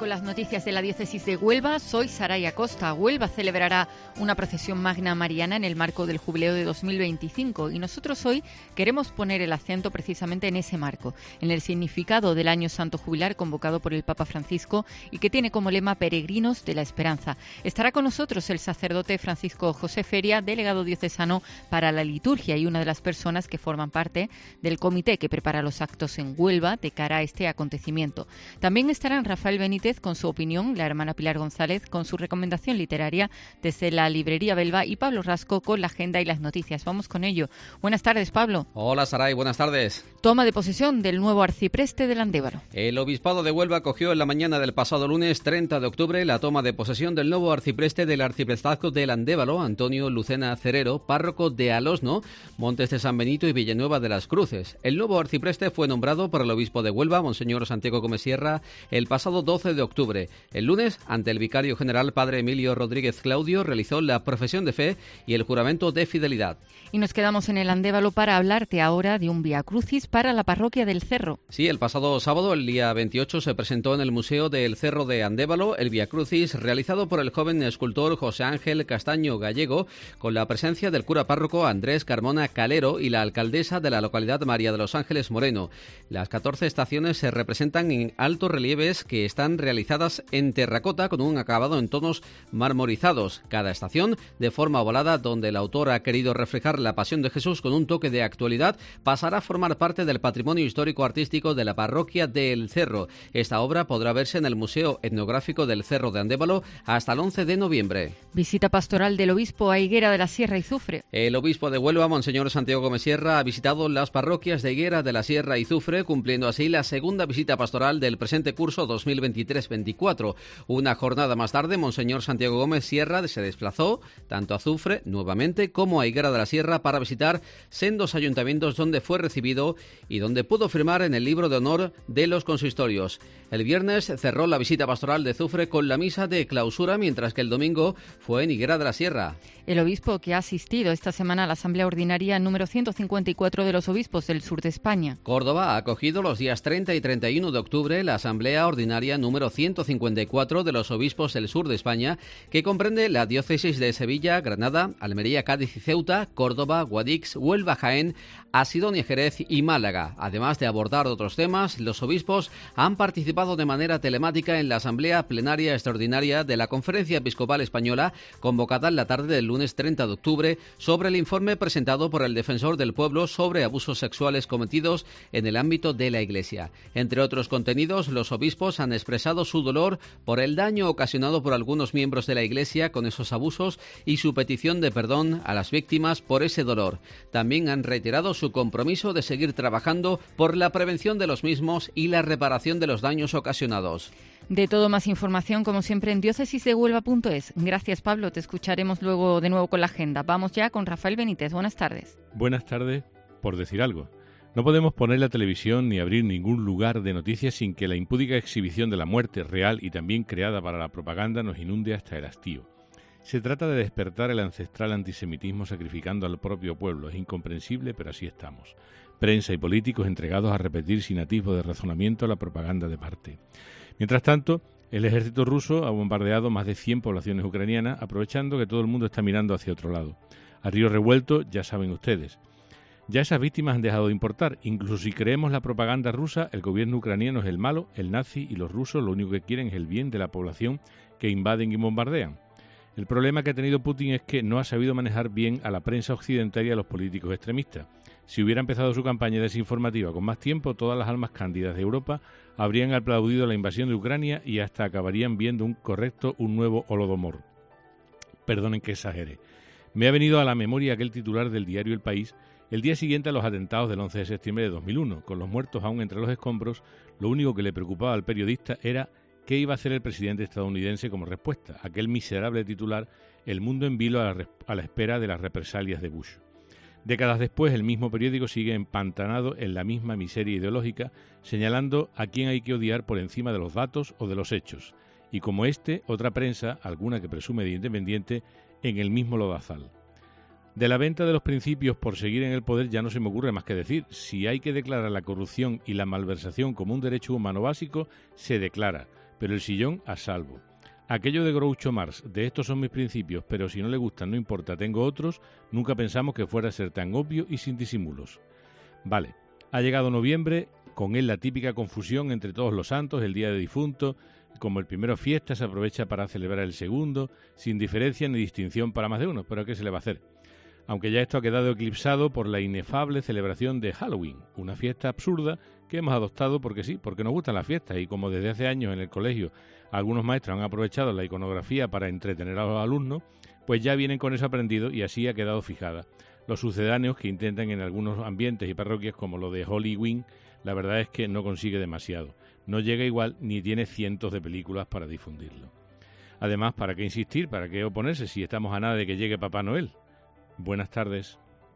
con las noticias de la diócesis de Huelva. Soy Saraya Costa. Huelva celebrará una procesión magna mariana en el marco del jubileo de 2025 y nosotros hoy queremos poner el acento precisamente en ese marco, en el significado del Año Santo Jubilar convocado por el Papa Francisco y que tiene como lema Peregrinos de la Esperanza. Estará con nosotros el sacerdote Francisco José Feria, delegado diocesano para la liturgia y una de las personas que forman parte del comité que prepara los actos en Huelva de cara a este acontecimiento. También estarán Rafael Benítez con su opinión, la hermana Pilar González con su recomendación literaria desde la librería Belva y Pablo Rasco con la agenda y las noticias. Vamos con ello. Buenas tardes, Pablo. Hola, Saray, buenas tardes. Toma de posesión del nuevo arcipreste del Andévalo. El Obispado de Huelva acogió en la mañana del pasado lunes 30 de octubre la toma de posesión del nuevo arcipreste del arciprestazgo del Andévalo, Antonio Lucena Cerero, párroco de Alosno, Montes de San Benito y Villanueva de las Cruces. El nuevo arcipreste fue nombrado por el obispo de Huelva, Monseñor Santiago Gómez Sierra, el pasado 12 de octubre. El lunes, ante el vicario general padre Emilio Rodríguez Claudio, realizó la profesión de fe y el juramento de fidelidad. Y nos quedamos en el Andévalo para hablarte ahora de un Vía Crucis para la parroquia del Cerro. Sí, el pasado sábado, el día 28, se presentó en el Museo del Cerro de Andévalo el Vía Crucis realizado por el joven escultor José Ángel Castaño Gallego, con la presencia del cura párroco Andrés Carmona Calero y la alcaldesa de la localidad María de los Ángeles Moreno. Las 14 estaciones se representan en altos relieves que están realizadas en terracota con un acabado en tonos marmorizados. Cada estación de forma ovalada, donde el autor ha querido reflejar la pasión de Jesús con un toque de actualidad, pasará a formar parte del patrimonio histórico-artístico de la parroquia del Cerro. Esta obra podrá verse en el Museo Etnográfico del Cerro de Andévalo hasta el 11 de noviembre. Visita pastoral del obispo a Higuera de la Sierra y Zufre. El obispo de Huelva, Monseñor Santiago Gómez Sierra, ha visitado las parroquias de Higuera de la Sierra y Zufre, cumpliendo así la segunda visita pastoral del presente curso 2023-24. Una jornada más tarde, Monseñor Santiago Gómez Sierra se desplazó tanto a Zufre, nuevamente, como a Higuera de la Sierra para visitar sendos ayuntamientos donde fue recibido y donde pudo firmar en el libro de honor de los consistorios. El viernes cerró la visita pastoral de Zufre con la misa de clausura, mientras que el domingo fue en Higuera de la Sierra. El obispo que ha asistido esta semana a la Asamblea Ordinaria número 154 de los obispos del sur de España. Córdoba ha acogido los días 30 y 31 de octubre la Asamblea Ordinaria número 154 de los obispos del sur de España, que comprende la diócesis de Sevilla, Granada, Almería, Cádiz y Ceuta, Córdoba, Guadix, Huelva, Jaén, Asidonia, Jerez y Málaga. Además de abordar otros temas, los obispos han participado de manera telemática en la Asamblea Plenaria Extraordinaria de la Conferencia Episcopal Española, convocada en la tarde del lunes 30 de octubre, sobre el informe presentado por el Defensor del Pueblo sobre abusos sexuales cometidos en el ámbito de la Iglesia. Entre otros contenidos, los obispos han expresado su dolor por el daño ocasionado por algunos miembros de la Iglesia con esos abusos y su petición de perdón a las víctimas por ese dolor. También han reiterado su compromiso de seguir trabajando por la prevención de los mismos y la reparación de los daños ocasionados. De todo, más información, como siempre, en diócesisdehuelva.es. Gracias, Pablo. Te escucharemos luego de nuevo con la agenda. Vamos ya con Rafael Benítez. Buenas tardes. Buenas tardes, por decir algo. No podemos poner la televisión ni abrir ningún lugar de noticias sin que la impúdica exhibición de la muerte real y también creada para la propaganda nos inunde hasta el hastío. Se trata de despertar el ancestral antisemitismo sacrificando al propio pueblo. Es incomprensible, pero así estamos. Prensa y políticos entregados a repetir sin atisbo de razonamiento la propaganda de parte. Mientras tanto, el ejército ruso ha bombardeado más de 100 poblaciones ucranianas, aprovechando que todo el mundo está mirando hacia otro lado. A río revuelto, ya saben ustedes. Ya esas víctimas han dejado de importar. Incluso si creemos la propaganda rusa, el gobierno ucraniano es el malo, el nazi, y los rusos lo único que quieren es el bien de la población que invaden y bombardean. El problema que ha tenido Putin es que no ha sabido manejar bien a la prensa occidental y a los políticos extremistas. Si hubiera empezado su campaña desinformativa con más tiempo, todas las almas cándidas de Europa habrían aplaudido la invasión de Ucrania y hasta acabarían viendo un nuevo Holodomor. Perdonen que exagere. Me ha venido a la memoria aquel titular del diario El País el día siguiente a los atentados del 11 de septiembre de 2001. Con los muertos aún entre los escombros, lo único que le preocupaba al periodista era qué iba a hacer el presidente estadounidense como respuesta. Aquel miserable titular, el mundo en vilo a la espera de las represalias de Bush. Décadas después, el mismo periódico sigue empantanado en la misma miseria ideológica, señalando a quién hay que odiar por encima de los datos o de los hechos. Y como otra prensa, alguna que presume de independiente, en el mismo lodazal. De la venta de los principios por seguir en el poder ya no se me ocurre más que decir, si hay que declarar la corrupción y la malversación como un derecho humano básico, se declara. pero el sillón a salvo. Aquello de Groucho Marx, de estos son mis principios, pero si no le gustan no importa, tengo otros, nunca pensamos que fuera a ser tan obvio y sin disimulos. Vale, ha llegado noviembre, con él la típica confusión entre todos los santos, el día de difunto, como el primero fiesta se aprovecha para celebrar el segundo, sin diferencia ni distinción para más de uno, pero ¿qué se le va a hacer? Aunque ya esto ha quedado eclipsado por la inefable celebración de Halloween, una fiesta absurda que hemos adoptado porque sí, porque nos gustan las fiestas y como desde hace años en el colegio algunos maestros han aprovechado la iconografía para entretener a los alumnos, pues ya vienen con eso aprendido y así ha quedado fijada. Los sucedáneos que intentan en algunos ambientes y parroquias como lo de Halloween, la verdad es que no consigue demasiado. No llega igual ni tiene cientos de películas para difundirlo. Además, ¿para qué insistir? ¿Para qué oponerse si estamos a nada de que llegue Papá Noel? Buenas tardes.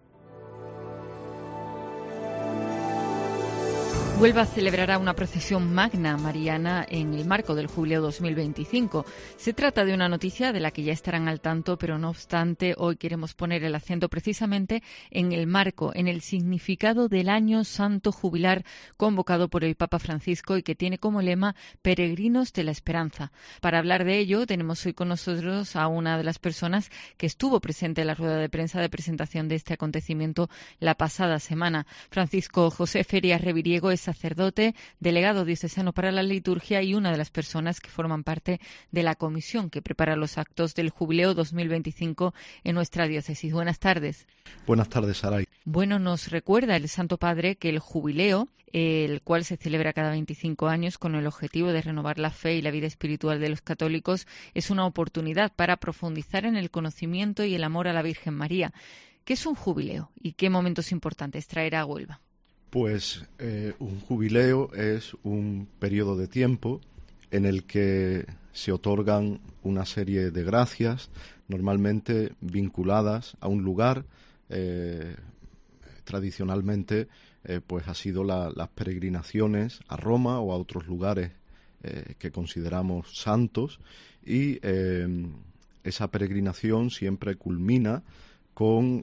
Huelva celebrará una procesión magna mariana en el marco del Jubileo 2025. Se trata de una noticia de la que ya estarán al tanto, pero no obstante, hoy queremos poner el acento precisamente en el marco, en el significado del Año Santo Jubilar convocado por el Papa Francisco y que tiene como lema Peregrinos de la Esperanza. Para hablar de ello, tenemos hoy con nosotros a una de las personas que estuvo presente en la rueda de prensa de presentación de este acontecimiento la pasada semana. Francisco José Ferias Reviriego es sacerdote, delegado diocesano para la liturgia y una de las personas que forman parte de la comisión que prepara los actos del Jubileo 2025 en nuestra diócesis. Buenas tardes. Buenas tardes, Saray. Bueno, nos recuerda el Santo Padre que el Jubileo, el cual se celebra cada 25 años con el objetivo de renovar la fe y la vida espiritual de los católicos, es una oportunidad para profundizar en el conocimiento y el amor a la Virgen María. ¿Qué es un jubileo y qué momentos importantes traerá a Huelva? Pues un jubileo es un periodo de tiempo en el que se otorgan una serie de gracias, normalmente vinculadas a un lugar. Tradicionalmente pues ha sido las peregrinaciones a Roma o a otros lugares que consideramos santos, y esa peregrinación siempre culmina con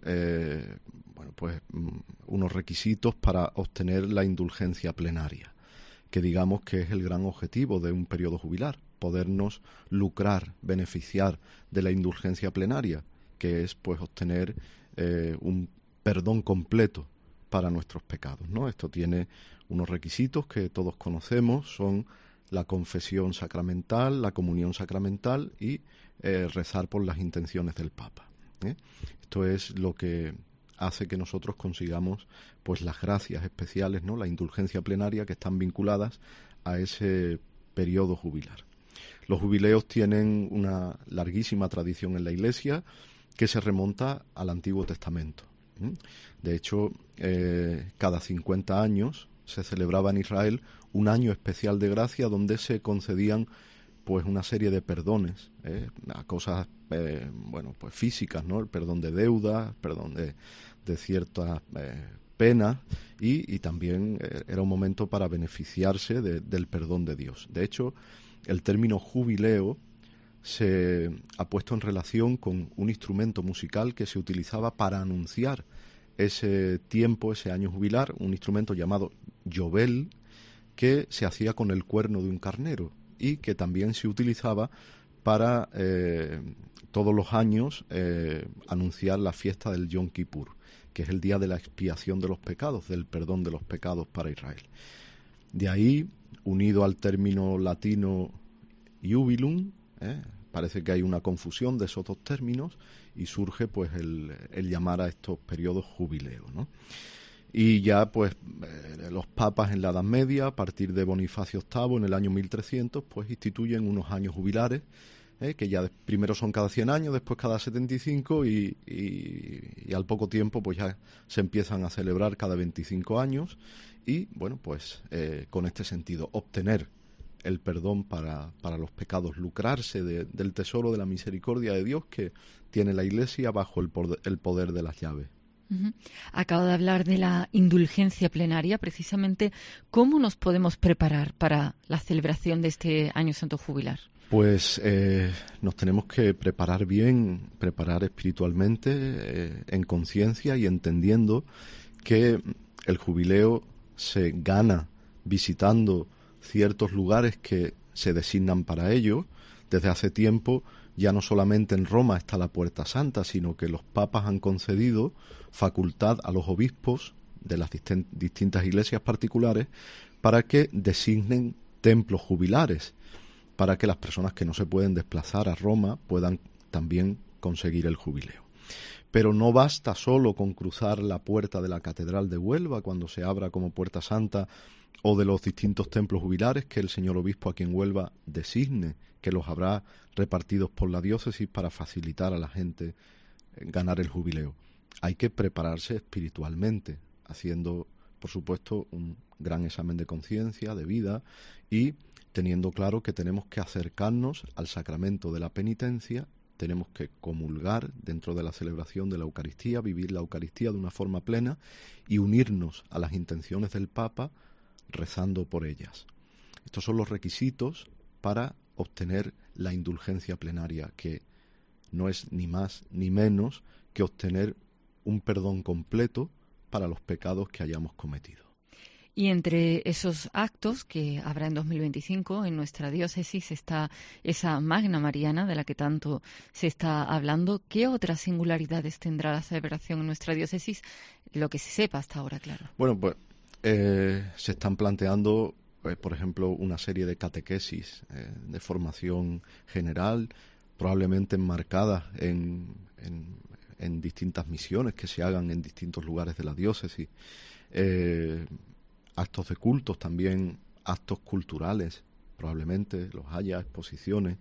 pues unos requisitos para obtener la indulgencia plenaria, que digamos que es el gran objetivo de un periodo jubilar, podernos lucrar, beneficiar de la indulgencia plenaria, que es pues obtener un perdón completo para nuestros pecados, ¿no? Esto tiene unos requisitos que todos conocemos, son la confesión sacramental, la comunión sacramental y rezar por las intenciones del Papa. Esto es lo que hace que nosotros consigamos pues las gracias especiales, ¿no? La indulgencia plenaria, que están vinculadas a ese periodo jubilar. Los jubileos tienen una larguísima tradición en la Iglesia que se remonta al Antiguo Testamento. De hecho, cada 50 años se celebraba en Israel un año especial de gracia donde se concedían pues una serie de perdones a cosas pues físicas, ¿no? El perdón de deudas, perdón de ciertas penas y también era un momento para beneficiarse del perdón de Dios. De hecho, el término jubileo se ha puesto en relación con un instrumento musical que se utilizaba para anunciar ese tiempo, ese año jubilar, un instrumento llamado yobel, que se hacía con el cuerno de un carnero y que también se utilizaba para todos los años anunciar la fiesta del Yom Kippur, que es el día de la expiación de los pecados, del perdón de los pecados para Israel. De ahí, unido al término latino jubilum, parece que hay una confusión de esos dos términos y surge pues el llamar a estos periodos jubileos, ¿no? Y ya pues los papas en la Edad Media, a partir de Bonifacio VIII en el año 1300, pues instituyen unos años jubilares, que ya primero son cada 100 años, después cada 75 y al poco tiempo pues ya se empiezan a celebrar cada 25 años y bueno pues con este sentido, obtener el perdón para los pecados, lucrarse del tesoro de la misericordia de Dios que tiene la Iglesia bajo el poder de las llaves. Acabo de hablar de la indulgencia plenaria. Precisamente, ¿cómo nos podemos preparar para la celebración de este Año Santo Jubilar? Pues nos tenemos que preparar bien, preparar espiritualmente, en conciencia y entendiendo que el jubileo se gana visitando ciertos lugares que se designan para ello. Desde hace tiempo ya no solamente en Roma está la Puerta Santa, sino que los papas han concedido facultad a los obispos de las distintas iglesias particulares para que designen templos jubilares, para que las personas que no se pueden desplazar a Roma puedan también conseguir el jubileo. Pero no basta solo con cruzar la puerta de la Catedral de Huelva cuando se abra como Puerta Santa, o de los distintos templos jubilares que el señor obispo aquí en Huelva designe, que los habrá repartidos por la diócesis para facilitar a la gente ganar el jubileo. Hay que prepararse espiritualmente, haciendo, por supuesto, un gran examen de conciencia, de vida, y teniendo claro que tenemos que acercarnos al sacramento de la penitencia, tenemos que comulgar dentro de la celebración de la Eucaristía, vivir la Eucaristía de una forma plena y unirnos a las intenciones del Papa rezando por ellas. Estos son los requisitos para obtener la indulgencia plenaria, que no es ni más ni menos que obtener un perdón completo para los pecados que hayamos cometido. Y entre esos actos que habrá en 2025 en nuestra diócesis está esa Magna Mariana de la que tanto se está hablando. ¿Qué otras singularidades tendrá la celebración en nuestra diócesis? Lo que se sepa hasta ahora, claro. Bueno, pues se están planteando, por ejemplo, una serie de catequesis de formación general, probablemente enmarcadas en distintas misiones que se hagan en distintos lugares de la diócesis. Actos de cultos, también actos culturales, probablemente los haya, exposiciones.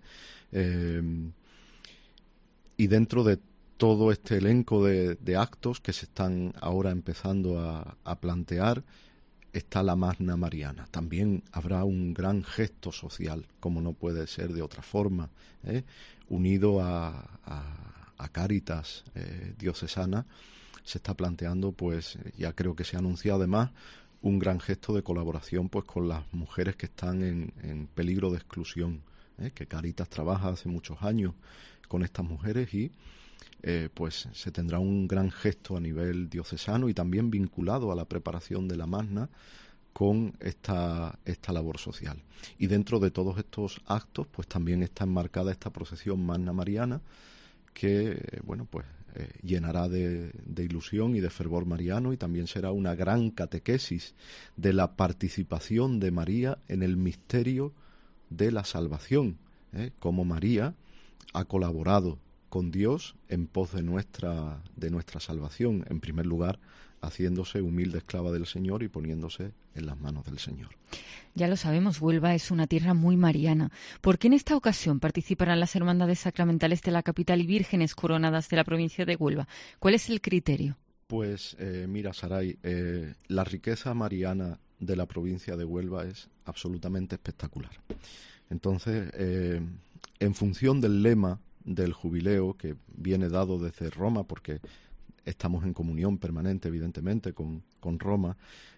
Y dentro de todo este elenco de actos que se están ahora empezando a plantear, está la Magna Mariana. También habrá un gran gesto social, como no puede ser de otra forma, unido a Cáritas diocesana. Se está planteando, pues ya creo que se ha anunciado además, un gran gesto de colaboración pues con las mujeres que están en peligro de exclusión, que Cáritas trabaja hace muchos años con estas mujeres y pues se tendrá un gran gesto a nivel diocesano y también vinculado a la preparación de la Magna con esta labor social. Y dentro de todos estos actos pues también está enmarcada esta procesión Magna Mariana que bueno pues llenará de ilusión y de fervor mariano, y también será una gran catequesis de la participación de María en el misterio de la salvación, cómo María ha colaborado con Dios en pos de nuestra salvación, en primer lugar haciéndose humilde esclava del Señor y poniéndose en las manos del Señor. Ya lo sabemos, Huelva es una tierra muy mariana. ¿Por qué en esta ocasión participarán las hermandades sacramentales de la capital y vírgenes coronadas de la provincia de Huelva? ¿Cuál es el criterio? Pues mira, Saray, la riqueza mariana de la provincia de Huelva es absolutamente espectacular. Entonces, en función del lema del jubileo que viene dado desde Roma, porque estamos en comunión permanente, evidentemente, con Roma,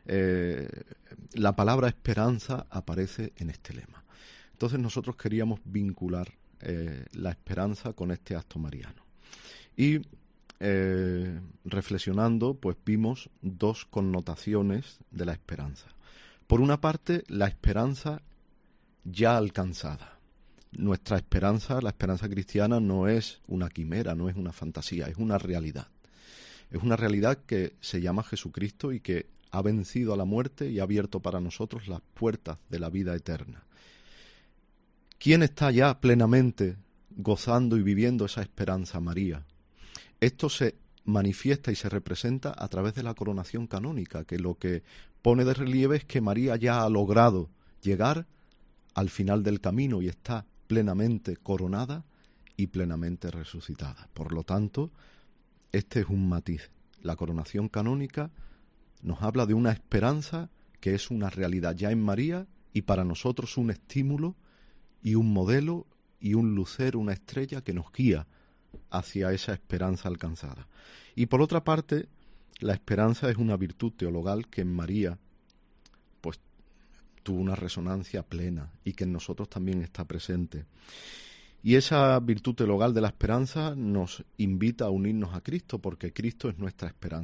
la palabra esperanza aparece en este lema. Entonces nosotros queríamos vincular la esperanza con este acto mariano. Y reflexionando, pues vimos dos connotaciones de la esperanza. Por una parte, la esperanza ya alcanzada. Nuestra esperanza, la esperanza cristiana, no es una quimera, no es una fantasía, es una realidad. Es una realidad que se llama Jesucristo y que ha vencido a la muerte y ha abierto para nosotros las puertas de la vida eterna. ¿Quién está ya plenamente gozando y viviendo esa esperanza? María. Esto se manifiesta y se representa a través de la coronación canónica, que lo que pone de relieve es que María ya ha logrado llegar al final del camino y está plenamente coronada y plenamente resucitada. Por lo tanto, este es un matiz. La coronación canónica nos habla de una esperanza que es una realidad ya en María y para nosotros un estímulo y un modelo y un lucero, una estrella que nos guía hacia esa esperanza alcanzada. Y por otra parte, la esperanza es una virtud teologal que en María pues tuvo una resonancia plena y que en nosotros también está presente. Y esa virtud teologal de la esperanza nos invita a unirnos a Cristo, porque Cristo es nuestra esperanza.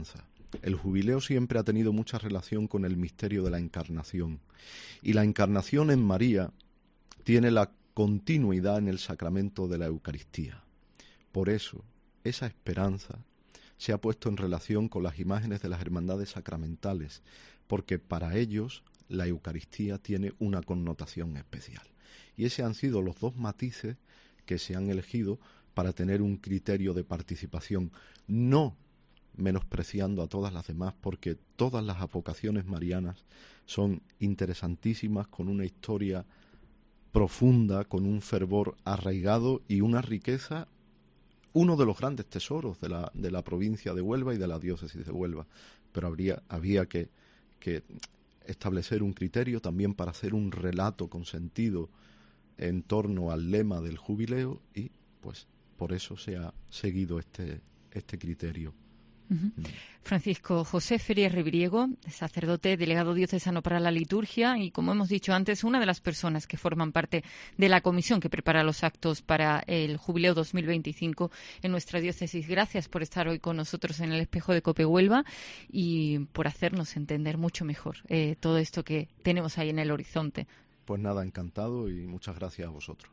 el jubileo siempre ha tenido mucha relación con el misterio de la encarnación. Y la encarnación en María tiene la continuidad en el sacramento de la Eucaristía. Por eso, esa esperanza se ha puesto en relación con las imágenes de las hermandades sacramentales, porque para ellos la Eucaristía tiene una connotación especial. Y esos han sido los dos matices que se han elegido para tener un criterio de participación, no menospreciando a todas las demás, porque todas las advocaciones marianas son interesantísimas, con una historia profunda, con un fervor arraigado y una riqueza, uno de los grandes tesoros de la provincia de Huelva y de la diócesis de Huelva. Pero había que establecer un criterio también para hacer un relato con sentido en torno al lema del jubileo, y pues por eso se ha seguido este criterio. Francisco José Feria Rebriego, sacerdote, delegado diocesano para la liturgia y, como hemos dicho antes, una de las personas que forman parte de la comisión que prepara los actos para el Jubileo 2025 en nuestra diócesis. Gracias por estar hoy con nosotros en el Espejo de COPE Huelva y por hacernos entender mucho mejor todo esto que tenemos ahí en el horizonte. Pues nada, encantado y muchas gracias a vosotros.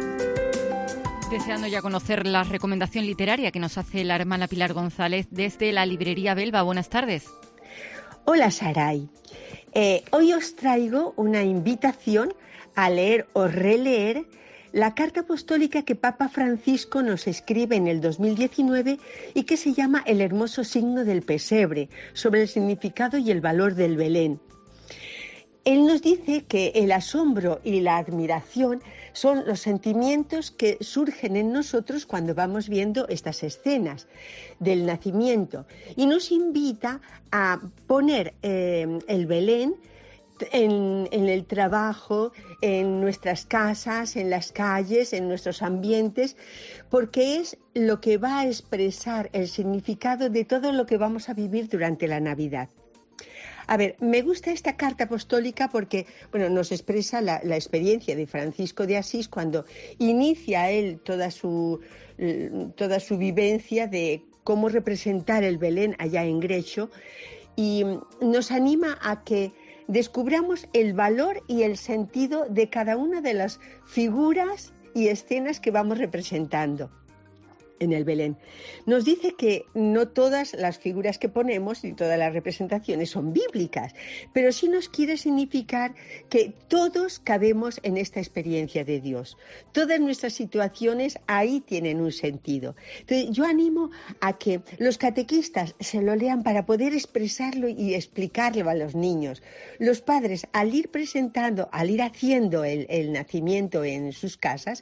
Deseando ya conocer la recomendación literaria que nos hace la hermana Pilar González desde la librería Belva. Buenas tardes. Hola, Saray. Hoy os traigo una invitación a leer o releer la carta apostólica que Papa Francisco nos escribe en el 2019 y que se llama El hermoso signo del pesebre, sobre el significado y el valor del Belén. Él nos dice que el asombro y la admiración son los sentimientos que surgen en nosotros cuando vamos viendo estas escenas del nacimiento, y nos invita a poner el Belén en el trabajo, en nuestras casas, en las calles, en nuestros ambientes, porque es lo que va a expresar el significado de todo lo que vamos a vivir durante la Navidad. A ver, me gusta esta carta apostólica porque, bueno, nos expresa la experiencia de Francisco de Asís cuando inicia él toda su vivencia de cómo representar el Belén allá en Grecho, y nos anima a que descubramos el valor y el sentido de cada una de las figuras y escenas que vamos representando en el Belén. Nos dice que no todas las figuras que ponemos y todas las representaciones son bíblicas, pero sí nos quiere significar que todos cabemos en esta experiencia de Dios. Todas nuestras situaciones ahí tienen un sentido. Entonces, yo animo a que los catequistas se lo lean para poder expresarlo y explicarlo a los niños. Los padres, al ir presentando, al ir haciendo el nacimiento en sus casas,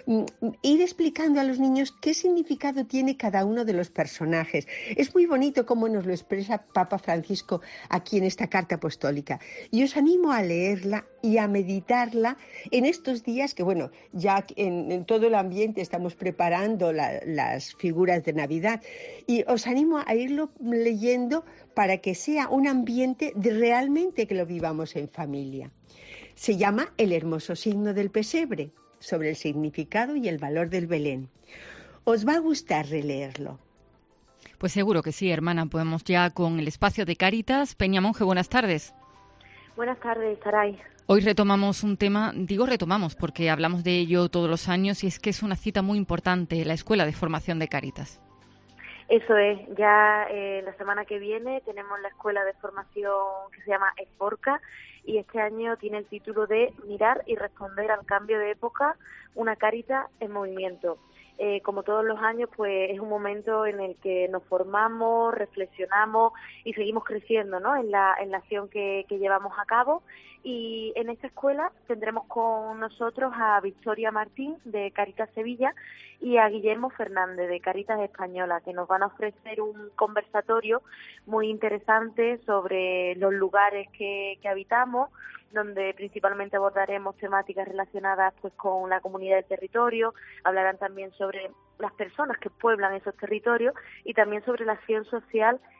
ir explicando a los niños qué significado tiene cada uno de los personajes. Es muy bonito cómo nos lo expresa Papa Francisco aquí en esta carta apostólica. Y os animo a leerla y a meditarla en estos días que, bueno, ya en todo el ambiente estamos preparando las figuras de Navidad. Y os animo a irlo leyendo para que sea un ambiente de realmente que lo vivamos en familia. Se llama El hermoso signo del pesebre, sobre el significado y el valor del Belén. Os va a gustar releerlo. Pues seguro que sí, hermana. Podemos ya con el espacio de Cáritas. Peña Monje, buenas tardes. Buenas tardes, Saray. Hoy retomamos un tema, digo retomamos porque hablamos de ello todos los años, y es que es una cita muy importante, la Escuela de Formación de Cáritas. Eso es, ya la semana que viene tenemos la Escuela de Formación que se llama EFORCA, y este año tiene el título de Mirar y responder al cambio de época, una Cáritas en movimiento. Como todos los años, pues es un momento en el que nos formamos, reflexionamos y seguimos creciendo, ¿no?, en la acción que llevamos a cabo. Y en esta escuela tendremos con nosotros a Victoria Martín, de Cáritas Sevilla, y a Guillermo Fernández, de Cáritas Española, que nos van a ofrecer un conversatorio muy interesante sobre los lugares que habitamos, donde principalmente abordaremos temáticas relacionadas pues con la comunidad del territorio, hablarán también sobre las personas que pueblan esos territorios y también sobre la acción social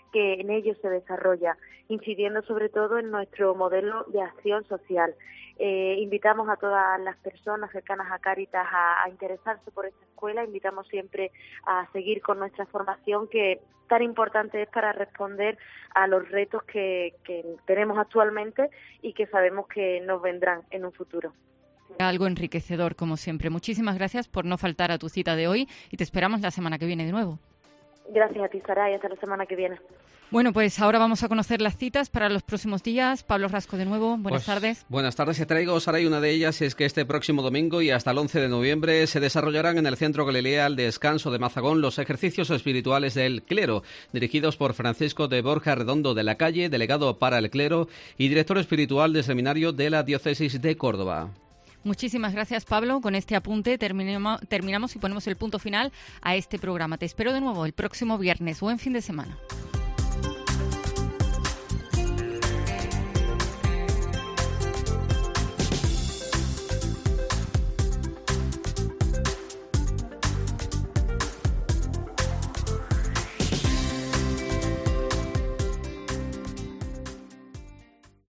que en ellos se desarrolla, incidiendo sobre todo en nuestro modelo de acción social. Invitamos a todas las personas cercanas a Cáritas a interesarse por esta escuela, invitamos siempre a seguir con nuestra formación, que tan importante es para responder a los retos que tenemos actualmente y que sabemos que nos vendrán en un futuro. Algo enriquecedor, como siempre. Muchísimas gracias por no faltar a tu cita de hoy y te esperamos la semana que viene de nuevo. Gracias a ti, Sara, y hasta la semana que viene. Bueno, pues ahora vamos a conocer las citas para los próximos días. Pablo Rasco de nuevo, buenas tardes. Buenas tardes, te traigo, Sara, y una de ellas es que este próximo domingo y hasta el 11 de noviembre se desarrollarán en el Centro Galilea El Descanso de Mazagón los ejercicios espirituales del clero, dirigidos por Francisco de Borja Redondo de la Calle, delegado para el clero y director espiritual del seminario de la Diócesis de Córdoba. Muchísimas gracias, Pablo. Con este apunte terminamos y ponemos el punto final a este programa. Te espero de nuevo el próximo viernes. Buen fin de semana.